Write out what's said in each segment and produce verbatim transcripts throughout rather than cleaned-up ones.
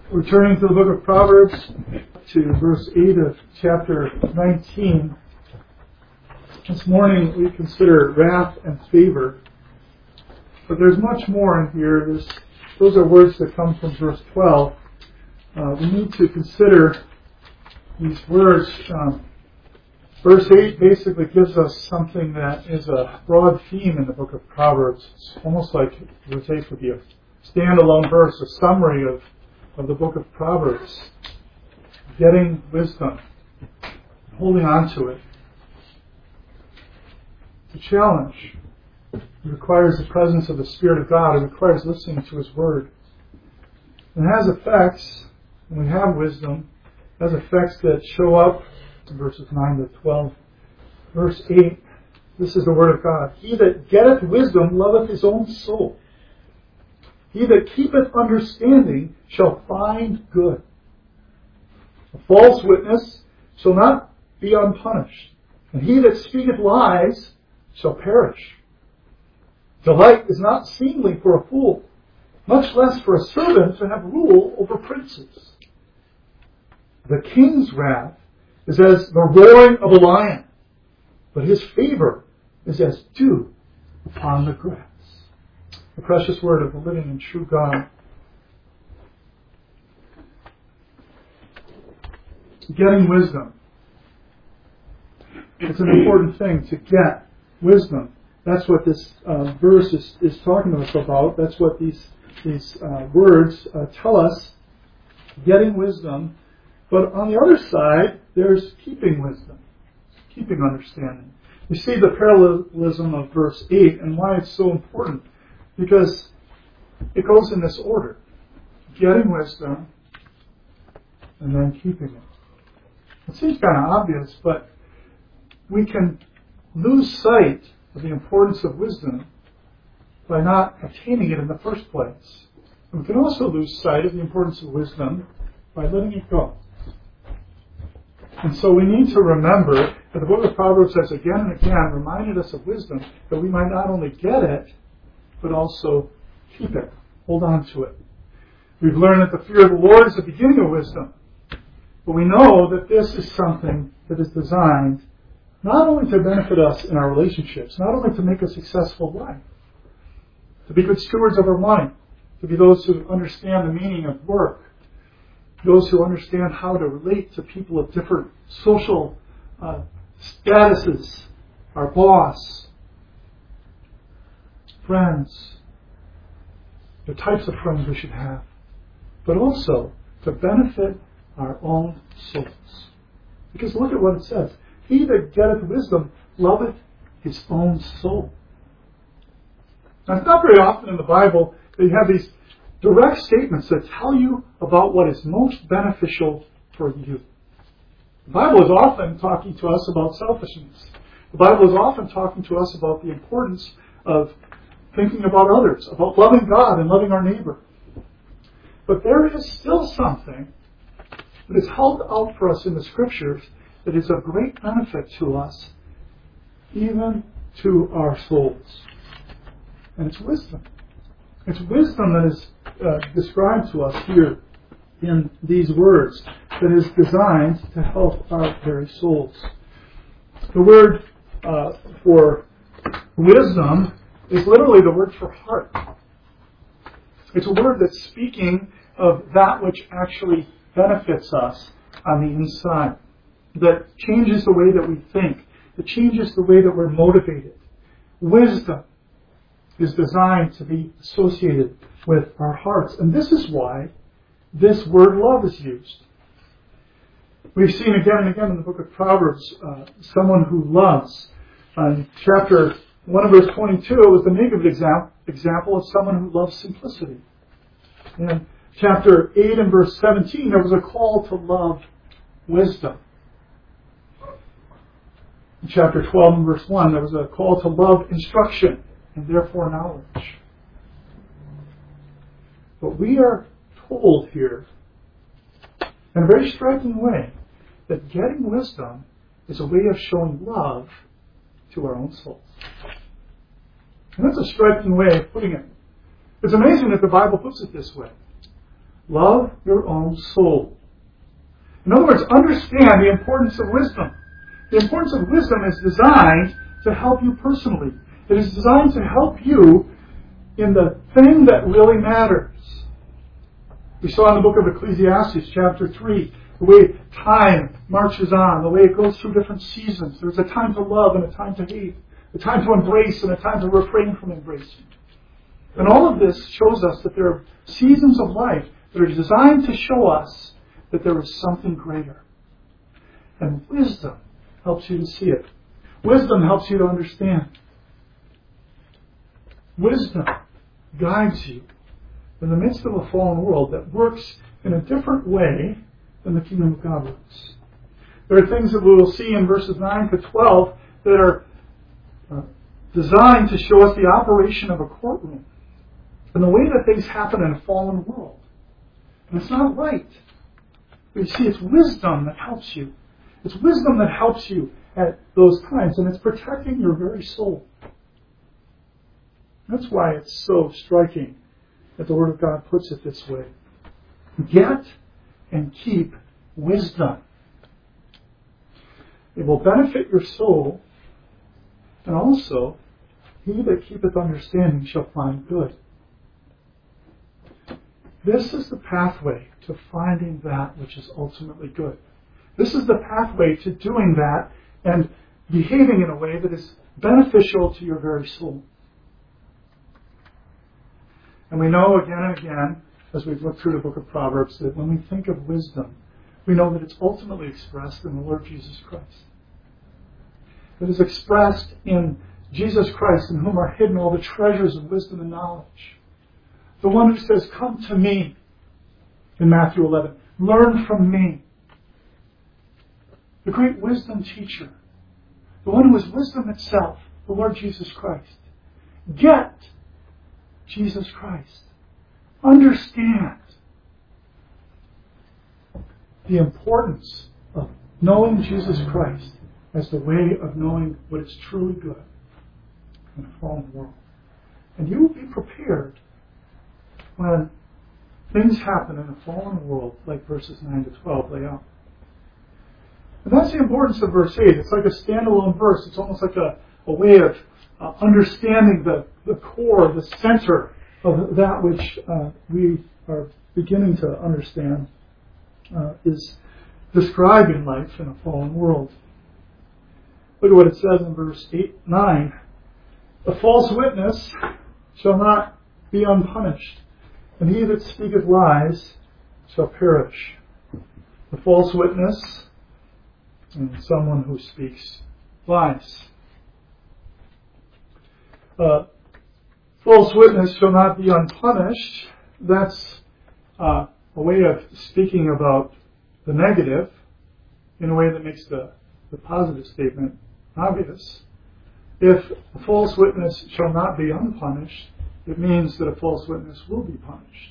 We're turning to the book of Proverbs, to verse eight of chapter nineteen. This morning we consider wrath and favor. But there's much more in here. There's, those are words that come from verse twelve. Uh, we need to consider these words. Um, verse eight basically gives us something that is a broad theme in the book of Proverbs. It's almost like it would take to be a standalone verse, a summary of of the book of Proverbs. Getting wisdom, holding on to it. It's a challenge. It requires the presence of the Spirit of God. It requires listening to His Word. And it has effects, when we have wisdom, it has effects that show up in verses nine to twelve. Verse eight, this is the Word of God. He that getteth wisdom loveth his own soul. He that keepeth understanding shall find good. A false witness shall not be unpunished, and he that speaketh lies shall perish. Delight is not seemly for a fool, much less for a servant to have rule over princes. The king's wrath is as the roaring of a lion, but his favor is as dew upon the grass. The precious word of the living and true God. Getting wisdom. It's an important thing to get wisdom. That's what this uh, verse is, is talking to us about. That's what these these uh, words uh, tell us. Getting wisdom. But on the other side, there's keeping wisdom. Keeping understanding. You see the parallelism of verse eight and why it's so important. Because it goes in this order. Getting wisdom and then keeping it. It seems kind of obvious, but we can lose sight of the importance of wisdom by not attaining it in the first place. And we can also lose sight of the importance of wisdom by letting it go. And so we need to remember that the book of Proverbs has again and again reminded us of wisdom, that we might not only get it, but also keep it. Hold on to it. We've learned that the fear of the Lord is the beginning of wisdom. But we know that this is something that is designed not only to benefit us in our relationships, not only to make a successful life, to be good stewards of our money, to be those who understand the meaning of work, those who understand how to relate to people of different social uh, statuses, our boss, friends, the types of friends we should have, but also to benefit our own souls. Because look at what it says. He that getteth wisdom loveth his own soul. Now, it's not very often in the Bible that you have these direct statements that tell you about what is most beneficial for you. The Bible is often talking to us about selfishness. The Bible is often talking to us about the importance of thinking about others, about loving God and loving our neighbor. But there is still something that is held out for us in the Scriptures that is of great benefit to us, even to our souls. And it's wisdom. It's wisdom that is uh, described to us here in these words, that is designed to help our very souls. The word uh, for wisdom is literally the word for heart. It's a word that's speaking of that which actually benefits us on the inside, that changes the way that we think, that changes the way that we're motivated. Wisdom is designed to be associated with our hearts. And this is why this word love is used. We've seen again and again in the book of Proverbs uh, someone who loves. In chapter one of verse twenty-two was the negative example, example of someone who loves simplicity. In chapter eight and verse seventeen, there was a call to love wisdom. In chapter twelve and verse one, there was a call to love instruction and therefore knowledge. But we are told here, in a very striking way, that getting wisdom is a way of showing love to our own souls. And that's a striking way of putting it. It's amazing that the Bible puts it this way. Love your own soul. In other words, understand the importance of wisdom. The importance of wisdom is designed to help you personally. It is designed to help you in the thing that really matters. We saw in the book of Ecclesiastes, chapter three, the way time marches on, the way it goes through different seasons. There's a time to love and a time to hate, a time to embrace and a time to refrain from embracing. And all of this shows us that there are seasons of life that are designed to show us that there is something greater. And wisdom helps you to see it. Wisdom helps you to understand. Wisdom guides you in the midst of a fallen world that works in a different way than the kingdom of God works. There are things that we will see in verses nine to twelve that are uh, designed to show us the operation of a courtroom and the way that things happen in a fallen world. And it's not right. But you see, it's wisdom that helps you. It's wisdom that helps you at those times, and it's protecting your very soul. That's why it's so striking that the Word of God puts it this way. Get and keep wisdom. It will benefit your soul, and also, he that keepeth understanding shall find good. This is the pathway to finding that which is ultimately good. This is the pathway to doing that and behaving in a way that is beneficial to your very soul. And we know again and again, as we've looked through the book of Proverbs, that when we think of wisdom, we know that it's ultimately expressed in the Lord Jesus Christ. It is expressed in Jesus Christ, in whom are hidden all the treasures of wisdom and knowledge. The one who says, "Come to me," in Matthew eleven. "Learn from me." The great wisdom teacher. The one who is wisdom itself, the Lord Jesus Christ. Get Jesus Christ. Understand the importance of knowing Jesus Christ as the way of knowing what is truly good in a fallen world. And you will be prepared when things happen in a fallen world like verses nine to twelve lay out. And that's the importance of verse eight. It's like a standalone verse. It's almost like a, a way of uh, understanding the, the core, the center of that which uh, we are beginning to understand uh, is describing life in a fallen world. Look at what it says in verse eight, nine. "The false witness shall not be unpunished, and he that speaketh lies shall perish." The false witness and someone who speaks lies. Uh, false witness shall not be unpunished. That's uh, a way of speaking about the negative in a way that makes the, the positive statement obvious. If a false witness shall not be unpunished, it means that a false witness will be punished.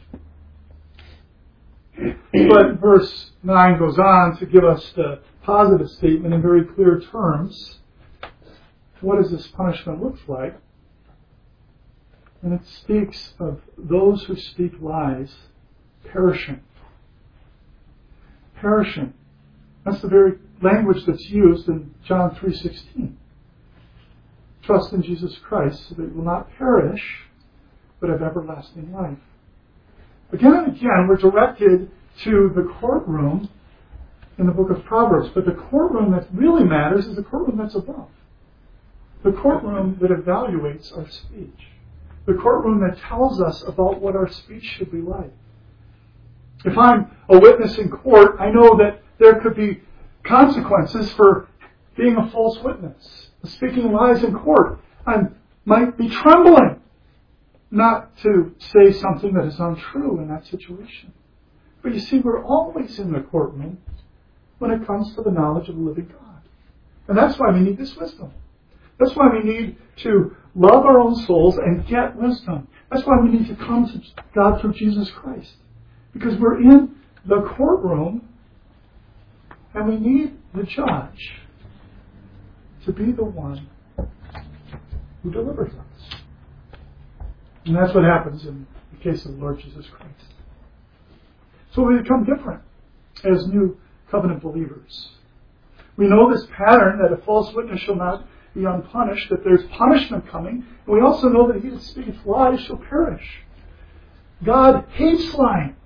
But verse nine goes on to give us the positive statement in very clear terms. What does this punishment look like? And it speaks of those who speak lies perishing. Perishing. That's the very language that's used in John three sixteen. Trust in Jesus Christ so that you will not perish, but have everlasting life. Again and again, we're directed to the courtroom in the book of Proverbs, but the courtroom that really matters is the courtroom that's above. The courtroom that evaluates our speech. The courtroom that tells us about what our speech should be like. If I'm a witness in court, I know that there could be consequences for being a false witness, speaking lies in court. I might be trembling not to say something that is untrue in that situation. But you see, we're always in the courtroom when it comes to the knowledge of the living God. And that's why we need this wisdom. That's why we need to love our own souls and get wisdom. That's why we need to come to God through Jesus Christ. Because we're in the courtroom and we need the judge to be the one who delivers us. And that's what happens in the case of the Lord Jesus Christ. So we become different as new covenant believers. We know this pattern that a false witness shall not be unpunished, that there's punishment coming. And we also know that he that speaketh lies shall perish. God hates lying.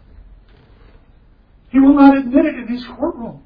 He will not admit it in his courtroom.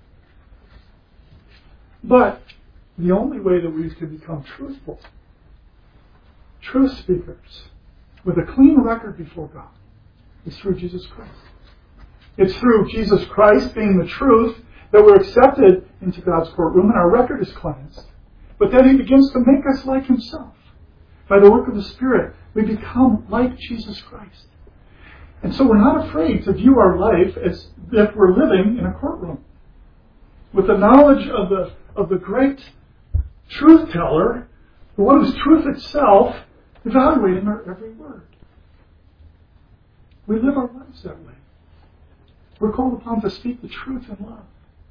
But the only way that we can become truthful, truth speakers, with a clean record before God, is through Jesus Christ. It's through Jesus Christ being the truth that we're accepted into God's courtroom and our record is cleansed. But then he begins to make us like himself. By the work of the Spirit, we become like Jesus Christ. And so we're not afraid to view our life as if we're living in a courtroom, with the knowledge of the of the great truth teller, the one who's truth itself, evaluating our every word. We live our lives that way. We're called upon to speak the truth in love.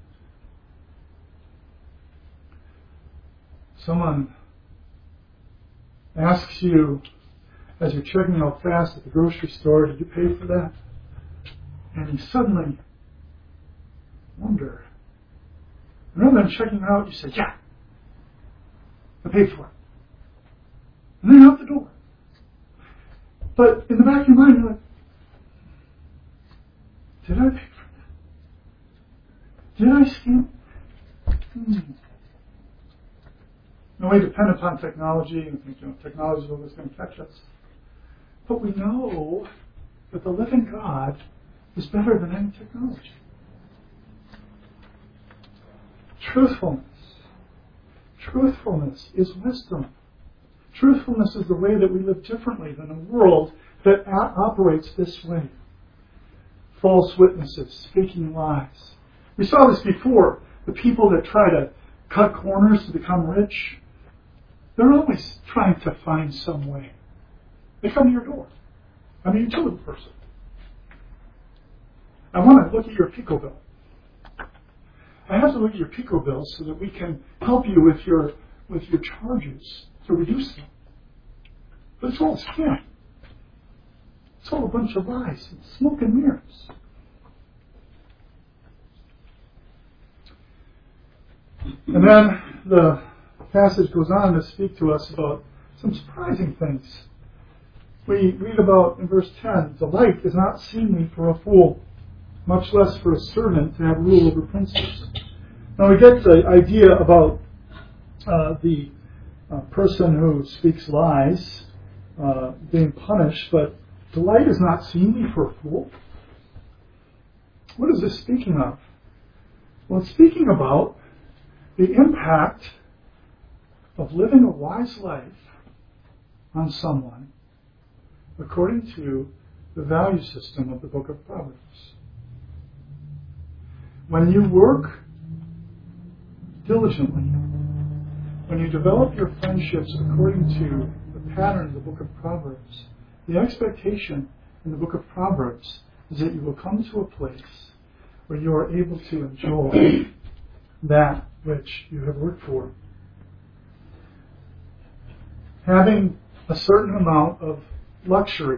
Someone asks you, as you're checking out fast at the grocery store, did you pay for that? And you suddenly wonder. Rather than checking out, you say, yeah, I paid for it. And then you're out the door. But in the back of your mind, you're like, did I pay for that? Did I scan? Hmm. No, we depend upon technology and think, you know, technology is always going to catch us. But we know that the living God is better than any technology. Truthfulness. Truthfulness is wisdom. Truthfulness is the way that we live differently than a world that a- operates this way. False witnesses, speaking lies. We saw this before. The people that try to cut corners to become rich, they're always trying to find some way. They come to your door. I'm a utility person. I want to look at your Pico bill. I have to look at your Pico bill so that we can help you with your with your charges to reduce them. But it's all a scam. It's all a bunch of lies and smoke and mirrors. And then the passage goes on to speak to us about some surprising things. We read about in verse ten, the light is not seemly for a fool, much less for a servant to have rule over princes. Now we get the idea about uh, the uh, person who speaks lies uh, being punished, but the light is not seemly for a fool. What is this speaking of? Well, it's speaking about the impact of living a wise life on someone according to the value system of the book of Proverbs. When you work diligently, when you develop your friendships according to the pattern of the book of Proverbs, the expectation in the book of Proverbs is that you will come to a place where you are able to enjoy that which you have worked for. Having a certain amount of luxury.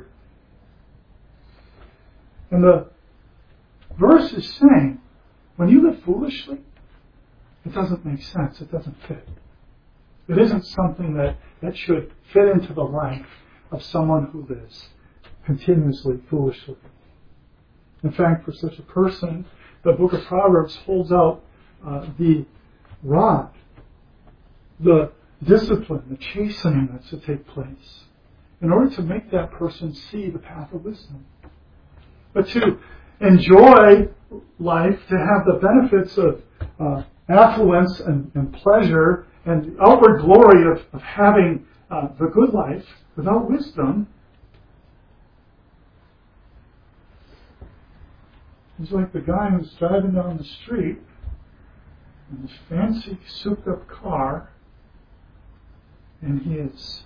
And the verse is saying, when you live foolishly, it doesn't make sense. It doesn't fit. It isn't something that, that should fit into the life of someone who lives continuously foolishly. In fact, for such a person, the book of Proverbs holds out uh, the rod, the discipline, the chastening that's to take place in order to make that person see the path of wisdom. But to enjoy life, to have the benefits of uh, affluence and, and pleasure and the outward glory of, of having uh, the good life without wisdom, is like the guy who's driving down the street in this fancy, souped-up car, and he is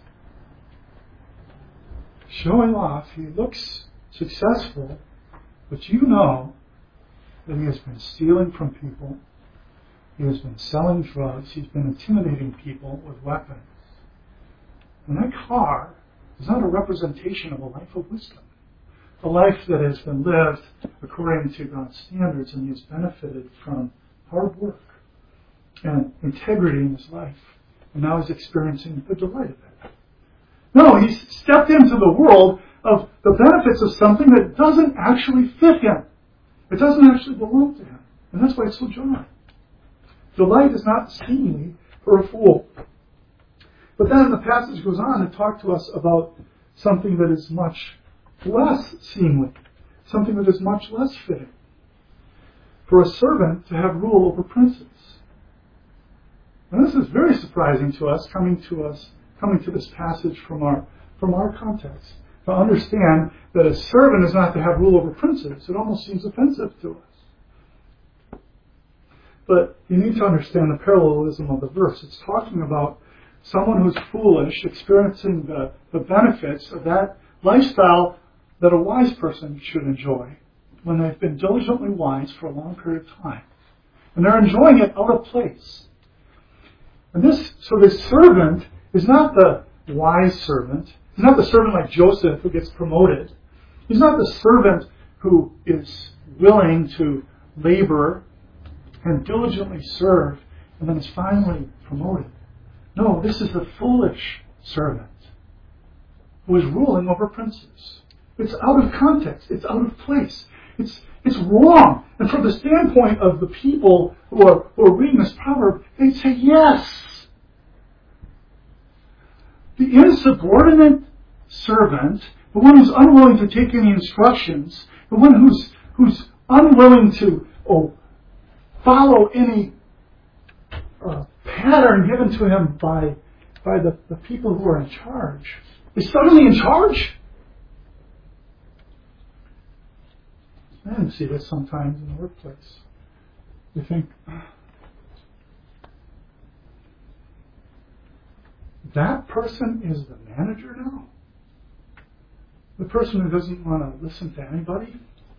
showing off. He looks successful, but you know that he has been stealing from people. He has been selling drugs. He's been intimidating people with weapons. And that car is not a representation of a life of wisdom. a life that has been lived according to God's standards, and he has benefited from hard work and integrity in his life. And now he's experiencing the delight of it. No, he's stepped into the world of the benefits of something that doesn't actually fit him. It doesn't actually belong to him. And that's why it's so jarring. Delight is not seemly for a fool. But then the passage goes on to talk to us about something that is much less seemly, something that is much less fitting. For a servant to have rule over princes. And this is very surprising to us, coming to us, coming to this passage from our from our context. To understand that a servant is not to have rule over princes, it almost seems offensive to us. But you need to understand the parallelism of the verse. It's talking about someone who's foolish experiencing the, the benefits of that lifestyle that a wise person should enjoy when they've been diligently wise for a long period of time. And they're enjoying it out of place. And this, so this servant is not the wise servant. He's not the servant like Joseph who gets promoted. He's not the servant who is willing to labor and diligently serve and then is finally promoted. No, this is the foolish servant who is ruling over princes. It's out of context. It's out of place. It's it's wrong. And from the standpoint of the people who are, who are reading this proverb, they say, yes. The insubordinate servant, the one who's unwilling to take any instructions, the one who's who's unwilling to oh, follow any uh, pattern given to him by by the, the people who are in charge, is suddenly in charge. I see this sometimes in the workplace. You think, that person is the manager now? The person who doesn't want to listen to anybody?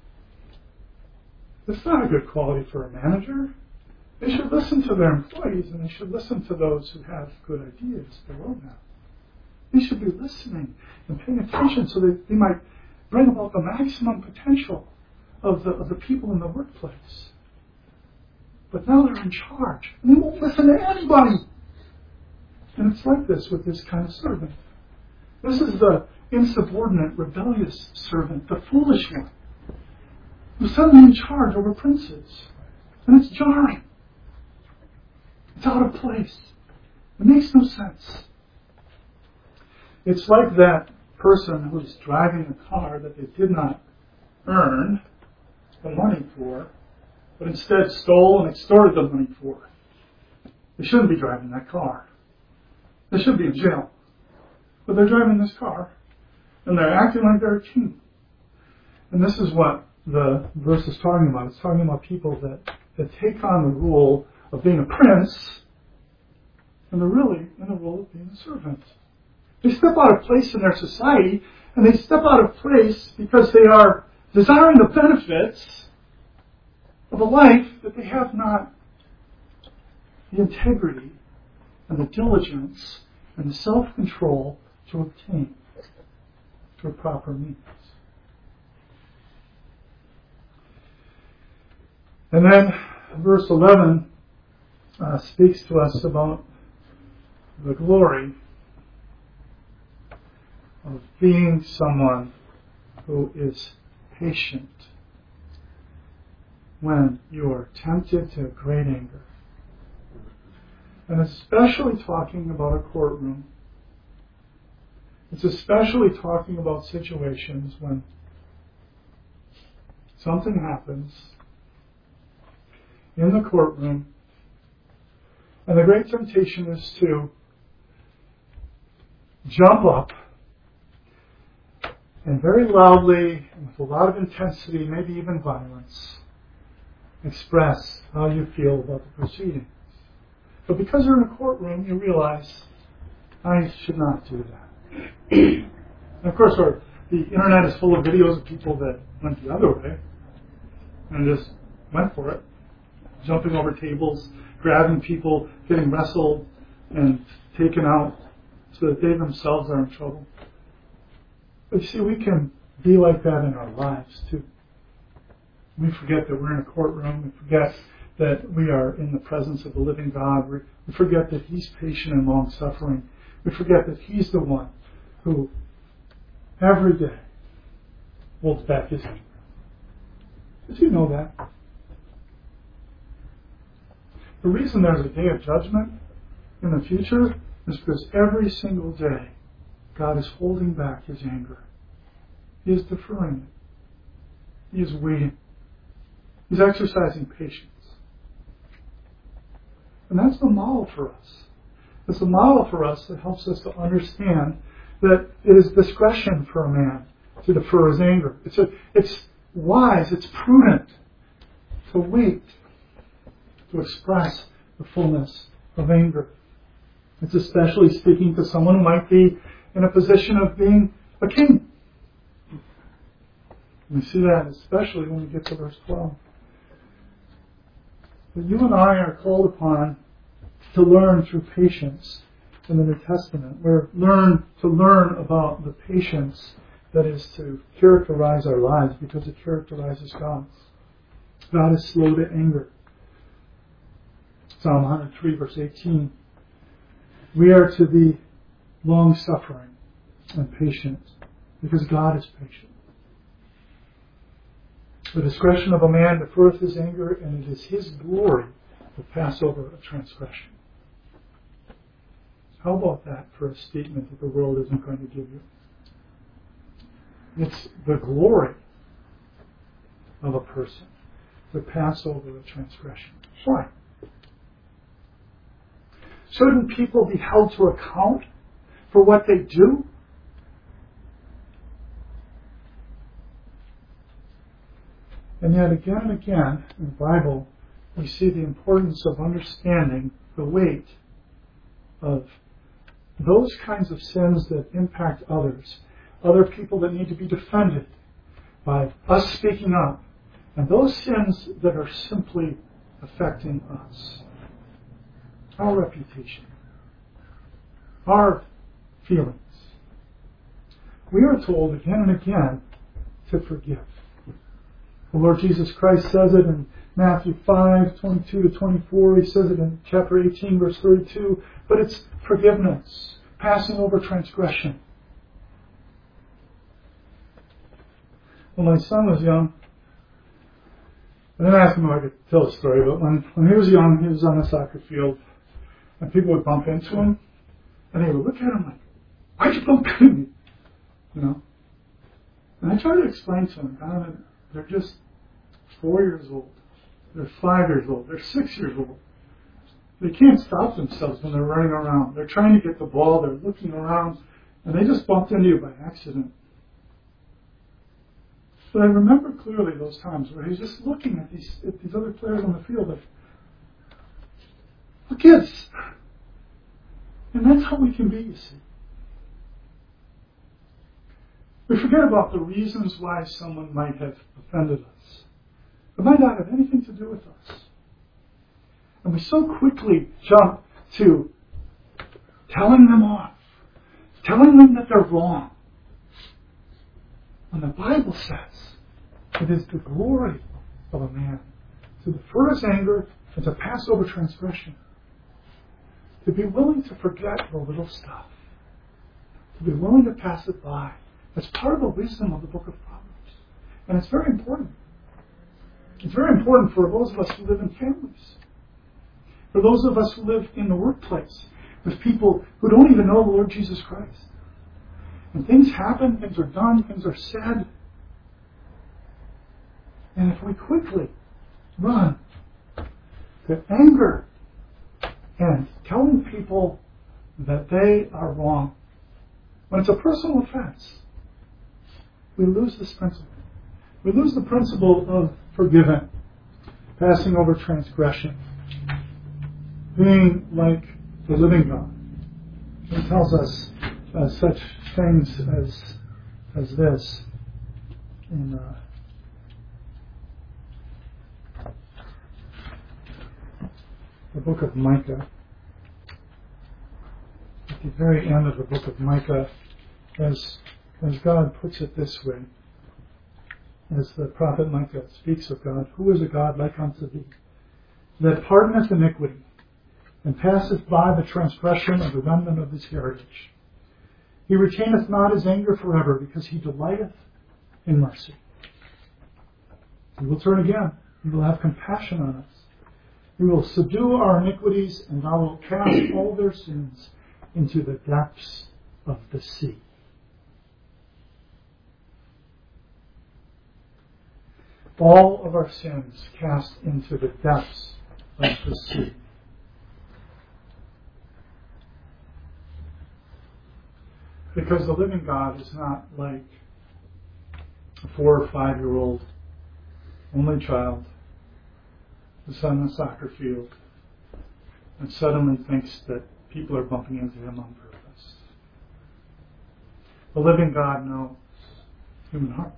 That's not a good quality for a manager. They should listen to their employees, and they should listen to those who have good ideas below them. They should be listening and paying attention so that they might bring about the maximum potential of the, of the people in the workplace. But now they're in charge, and they won't listen to anybody. And it's like this with this kind of servant. This is the insubordinate, rebellious servant, the foolish one, who's suddenly in charge over princes. And it's jarring. It's out of place. It makes no sense. It's like that person who's driving a car that they did not earn the money for, but instead stole and extorted the money for. They shouldn't be driving that car. They should be in jail. But they're driving this car, and they're acting like they're a king. And this is what the verse is talking about. It's talking about people that, that take on the role of being a prince, and they're really in the role of being a servant. They step out of place in their society, and they step out of place because they are desiring the benefits of a life that they have not the integrity and the diligence and the self-control to obtain through proper means. And then verse eleven uh, speaks to us about the glory of being someone who is patient when you are tempted to great anger. And especially talking about a courtroom. It's especially talking about situations when something happens in the courtroom, and the great temptation is to jump up and very loudly and with a lot of intensity, maybe even violence, express how you feel about the proceedings. But because you're in a courtroom, you realize, I should not do that. And of course, our, the internet is full of videos of people that went the other way and just went for it, jumping over tables, grabbing people, getting wrestled and taken out so that they themselves are in trouble. But you see, we can be like that in our lives too. We forget that we're in a courtroom. We forget that we are in the presence of the living God. We forget that He's patient and long-suffering. We forget that He's the one who every day holds back His anger. Did you know that? The reason there's a day of judgment in the future is because every single day God is holding back His anger. He is deferring it. He is waiting. He's exercising patience. And that's the model for us. It's a model for us that helps us to understand that it is discretion for a man to defer his anger. It's, a, it's wise, it's prudent to wait, to express the fullness of anger. It's especially speaking to someone who might be in a position of being a king. We see that especially when we get to verse twelve. But you and I are called upon to learn through patience in the New Testament. We're learn to learn about the patience that is to characterize our lives because it characterizes God's. God is slow to anger. Psalm one hundred three, verse eighteen. We are to be long-suffering and patient because God is patient. The discretion of a man deferreth his anger, and it is his glory to pass over a transgression. How about that for a statement that the world isn't going to give you? It's the glory of a person to pass over a transgression. Why? Shouldn't people be held to account for what they do? And yet again and again in the Bible, we see the importance of understanding the weight of those kinds of sins that impact others, other people that need to be defended by us speaking up, and those sins that are simply affecting us, our reputation, our feelings. We are told again and again to forgive. The Lord Jesus Christ says it in Matthew five, twenty-two to twenty-four. He says it in chapter eighteen, verse thirty-two. But it's forgiveness, passing over transgression. When my son was young, I didn't ask him if I could tell a story, but when, when he was young, he was on a soccer field, and people would bump into him, and they would look at him like, "Why'd you bump into me?" You know? And I tried to explain to him, God, they're just four years old. They're five years old. They're six years old. They can't stop themselves when they're running around. They're trying to get the ball. They're looking around. And they just bumped into you by accident. But I remember clearly those times where he's just looking at these at these other players on the field like, we're kids. And that's how we can be, you see. We forget about the reasons why someone might have offended us. It might not have anything to do with us. And we so quickly jump to telling them off, telling them that they're wrong. When the Bible says it is the glory of a man to defer his anger and to pass over transgression, to be willing to forget the little stuff, to be willing to pass it by. That's part of the wisdom of the book of Proverbs. And it's very important. It's very important for those of us who live in families. For those of us who live in the workplace with people who don't even know the Lord Jesus Christ. And things happen, things are done, things are said. And if we quickly run to anger and telling people that they are wrong, when it's a personal offense, we lose this principle. We lose the principle of forgiving, passing over transgression, being like the living God. He tells us uh, such things as as this in uh, the book of Micah. At the very end of the book of Micah, as as God puts it this way, as the prophet Micah speaks of God, who is a God like unto thee, that pardoneth iniquity, and passeth by the transgression of the remnant of his heritage. He retaineth not his anger forever, because he delighteth in mercy. He will turn again. He will have compassion on us. He will subdue our iniquities, and thou wilt cast all their sins into the depths of the sea. All of our sins cast into the depths of the sea. Because the living God is not like a four or five year old only child who's on the soccer field and suddenly thinks that people are bumping into him on purpose. The living God knows human hearts.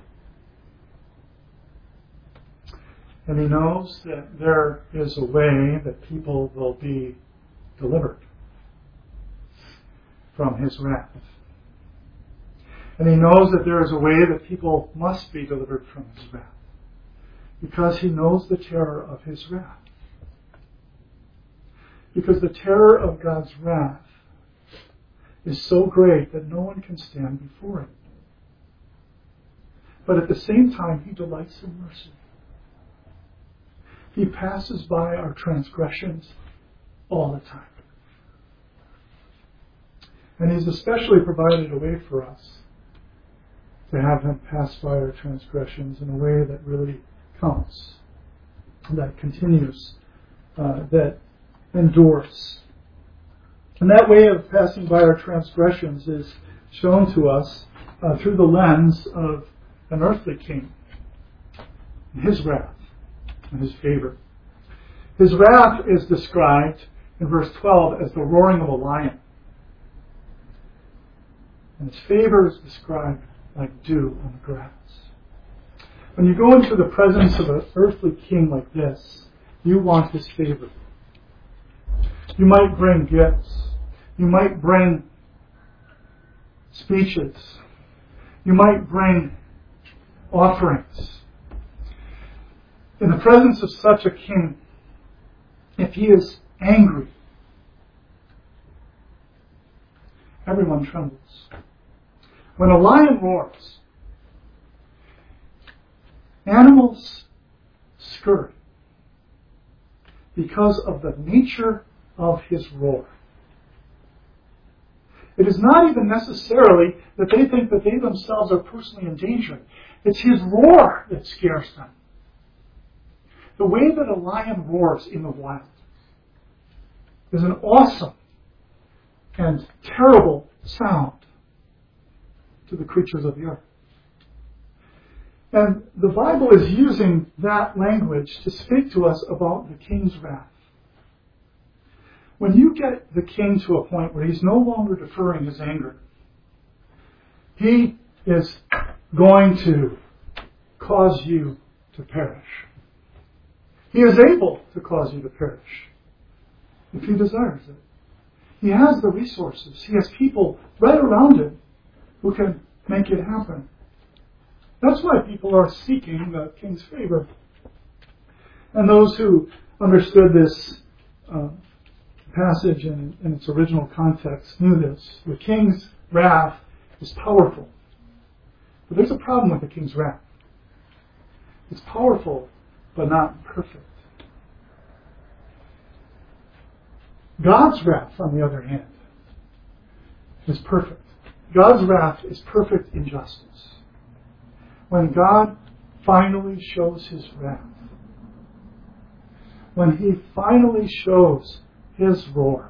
And he knows that there is a way that people will be delivered from his wrath. And he knows that there is a way that people must be delivered from his wrath, because he knows the terror of his wrath. Because the terror of God's wrath is so great that no one can stand before it. But at the same time, he delights in mercy. He passes by our transgressions all the time. And he's especially provided a way for us to have him pass by our transgressions in a way that really counts, that continues, uh, that endures. And that way of passing by our transgressions is shown to us uh, through the lens of an earthly king and his wrath and his favor. His wrath is described in verse twelve as the roaring of a lion. And his favor is described like dew on the grass. When you go into the presence of an earthly king like this, you want his favor. You might bring gifts. You might bring speeches. You might bring offerings. In the presence of such a king, if he is angry, everyone trembles. When a lion roars, animals scurry because of the nature of his roar. It is not even necessarily that they think that they themselves are personally in danger. It's his roar that scares them. The way that a lion roars in the wild is an awesome and terrible sound to the creatures of the earth. And the Bible is using that language to speak to us about the king's wrath. When you get the king to a point where he's no longer deferring his anger, he is going to cause you to perish. He is able to cause you to perish if he desires it. He has the resources. He has people right around him who can make it happen. That's why people are seeking the king's favor. And those who understood this uh, passage in, in its original context knew this. The king's wrath is powerful. But there's a problem with the king's wrath. It's powerful, but not perfect. God's wrath, on the other hand, is perfect. God's wrath is perfect in justice. When God finally shows his wrath, when he finally shows his roar,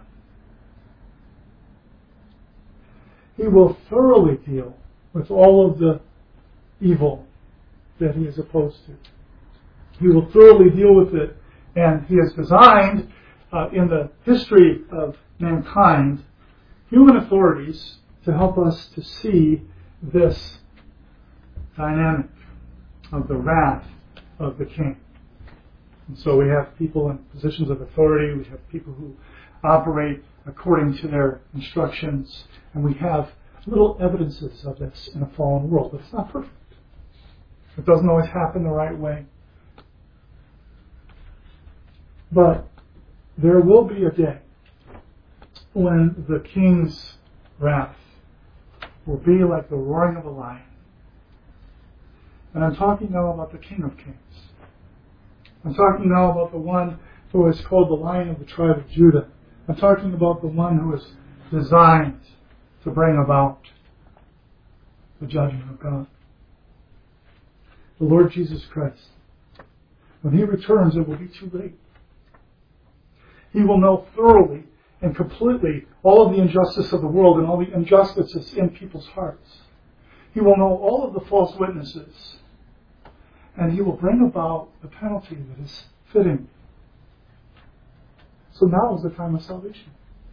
he will thoroughly deal with all of the evil that he is opposed to. He will thoroughly deal with it, and he has designed uh, in the history of mankind human authorities to help us to see this dynamic of the wrath of the king. And so we have people in positions of authority, we have people who operate according to their instructions, and we have little evidences of this in a fallen world, but it's not perfect. It doesn't always happen the right way. But there will be a day when the king's wrath will be like the roaring of a lion. And I'm talking now about the King of Kings. I'm talking now about the one who is called the Lion of the tribe of Judah. I'm talking about the one who is designed to bring about the judgment of God. The Lord Jesus Christ. When He returns, it will be too late. He will know thoroughly and completely all of the injustice of the world and all the injustices in people's hearts. He will know all of the false witnesses. And He will bring about the penalty that is fitting. So now is the time of salvation.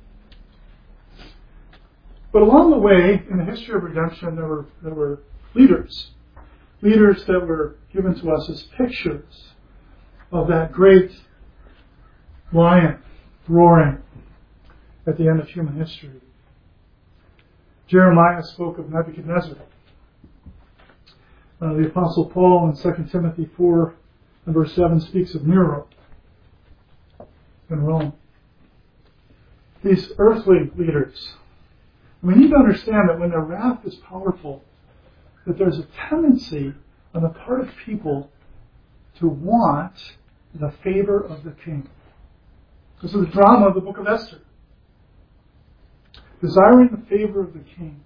But along the way, in the history of redemption, there were, there were leaders. Leaders that were given to us as pictures of that great lion roaring at the end of human history. Jeremiah spoke of Nebuchadnezzar. Uh, the Apostle Paul in Second Timothy four and verse seven speaks of Nero in Rome. These earthly leaders. We need to understand that when their wrath is powerful, that there's a tendency on the part of people to want the favor of the king. This is the drama of the book of Esther. Desiring the favor of the king.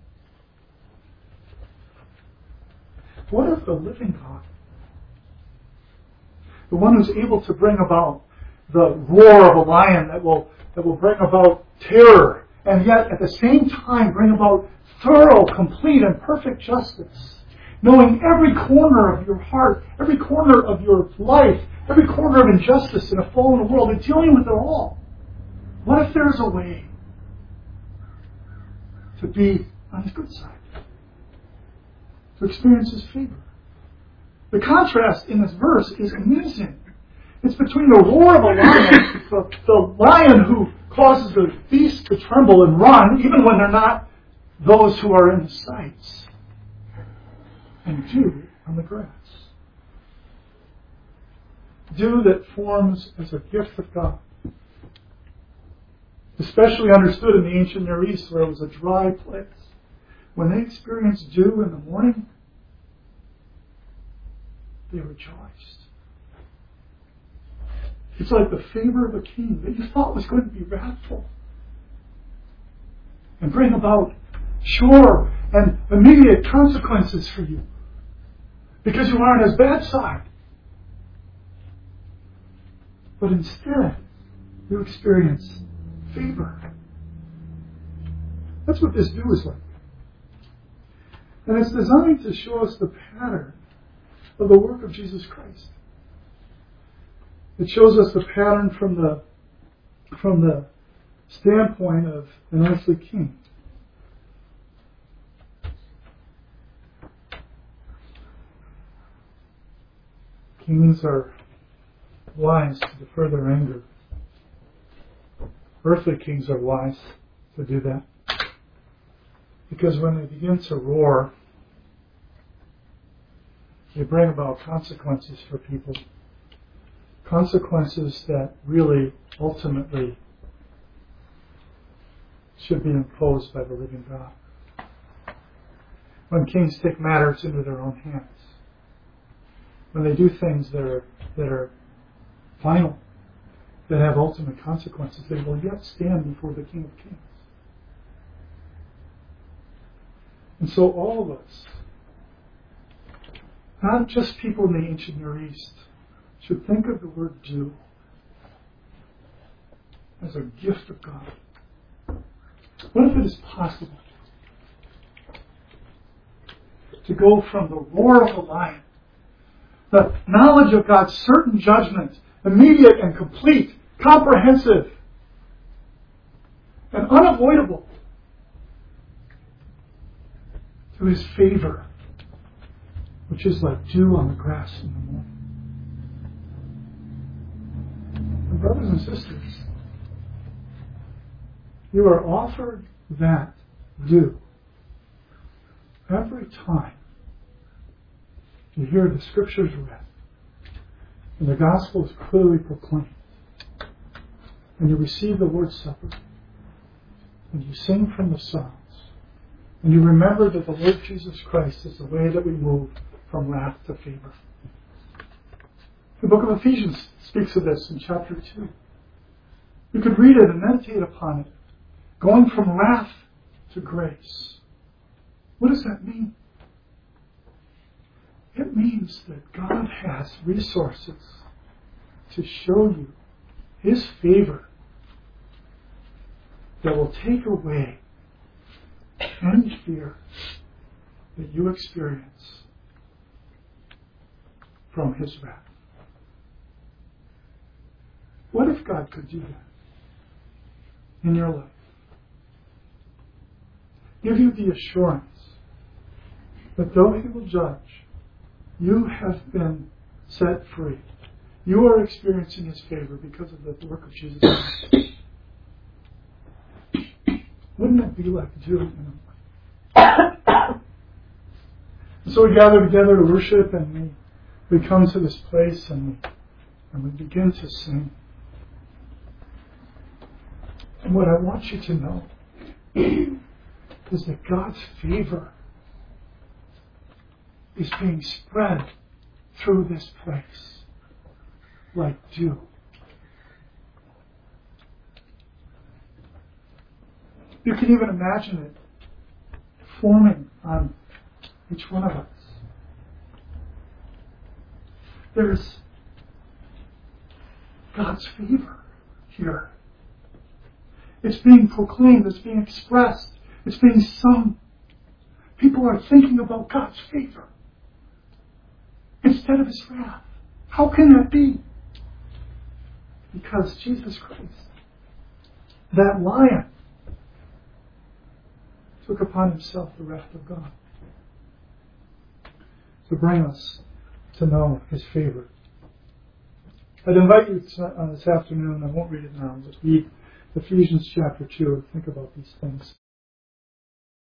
What if the living God, the one who's able to bring about the roar of a lion that will, that will bring about terror, and yet at the same time bring about thorough, complete, and perfect justice, knowing every corner of your heart, every corner of your life, every corner of injustice in a fallen world, and dealing with it all? What if there's a way to be on His good side? To experience His favor. The contrast in this verse is amazing. It's between the roar of a lion, the, the lion who causes the beasts to tremble and run, even when they're not those who are in His sights, and dew on the grass. Dew that forms as a gift of God. Especially understood in the ancient Near East, where it was a dry place. When they experienced dew in the morning, they rejoiced. It's like the favor of a king that you thought was going to be wrathful and bring about sure and immediate consequences for you because you are on His bad side. But instead, you experience favor. That's what this dew is like. And it's designed to show us the pattern of the work of Jesus Christ. It shows us the pattern from the from the standpoint of an earthly king. Kings are wise to defer their anger. Earthly kings are wise to do that. Because when they begin to roar, they bring about consequences for people. Consequences that really, ultimately, should be imposed by the living God. When kings take matters into their own hands, when they do things that are, that are final, that have ultimate consequences, they will yet stand before the King of Kings. And so all of us, not just people in the ancient Near East, should think of the word dew as a gift of God. What if it is possible to go from the roar of a lion, the knowledge of God's certain judgment, immediate and complete, comprehensive, and unavoidable, to His favor, which is like dew on the grass in the morning. And brothers and sisters, you are offered that dew every time You hear the scriptures read, and the gospel is clearly proclaimed, and you receive the Lord's Supper, and you sing from the Psalms, and you remember that the Lord Jesus Christ is the way that we move from wrath to favor. The book of Ephesians speaks of this in chapter two. You could read it and meditate upon it, going from wrath to grace. What does that mean? It means that God has resources to show you His favor that will take away any fear that you experience from His wrath. What if God could do that in your life? Give you the assurance that though He will judge, you have been set free. You are experiencing His favor because of the work of Jesus Christ. Wouldn't it be like Jude? And so we gather together to worship, and we, we come to this place, and we, and we begin to sing. And what I want you to know is that God's favor is being spread through this place like dew. You can even imagine it forming on each one of us. There's God's favor here. It's being proclaimed, it's being expressed, it's being sung. People are thinking about God's favor instead of His wrath. How can that be? Because Jesus Christ, that lion, took upon Himself the wrath of God to bring us to know His favor. I'd invite you to, uh, this afternoon, I won't read it now, just read Ephesians chapter two and think about these things.